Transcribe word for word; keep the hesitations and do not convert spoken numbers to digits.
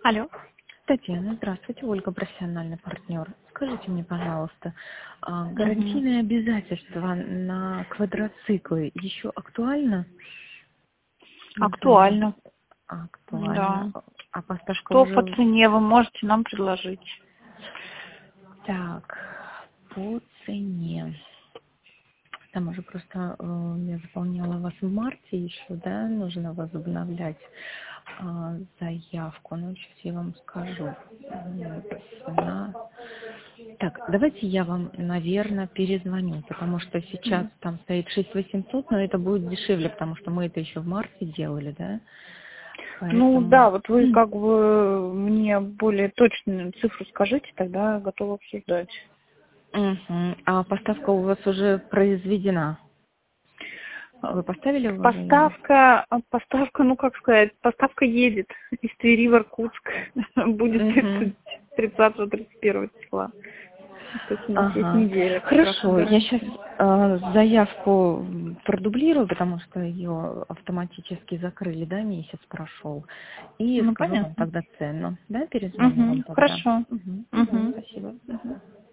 Алло. Татьяна, здравствуйте, Ольга, профессиональный партнер. Скажите мне, пожалуйста, а, Мгм. гарантийные обязательства на квадроциклы еще актуально? Или Актуально. актуально? Да. А поставка Что по уже... цене вы можете нам предложить? Так, по цене. Там уже просто э, я заполняла вас в марте еще, да, нужно возобновлять а, заявку. Ну, сейчас я вам скажу. М, цена. Так, давайте я вам, наверное, перезвоню, потому что сейчас Мгм. там стоит шесть тысяч восемьсот, но это будет дешевле, потому что мы это еще в марте делали, да, Ну поэтому... да, вот вы как бы мне более точную цифру скажите, тогда готова обсуждать. Мгм. А поставка у вас уже произведена? А, Вы поставили уже ее? Поставка, а, поставка, ну как сказать, поставка едет из Твери в Иркутск. Будет Угу. тридцатого тридцать первого числа. То есть у нас есть Ага. неделя как раз на Хорошо, я сейчас гарантии. заявку продублирую, потому что ее автоматически закрыли, да, месяц прошел. И Ну скажу вам понятно. тогда цену. Да, перезвоню вам Угу. тогда. Хорошо. Угу. Угу. Угу. Спасибо. Мгм.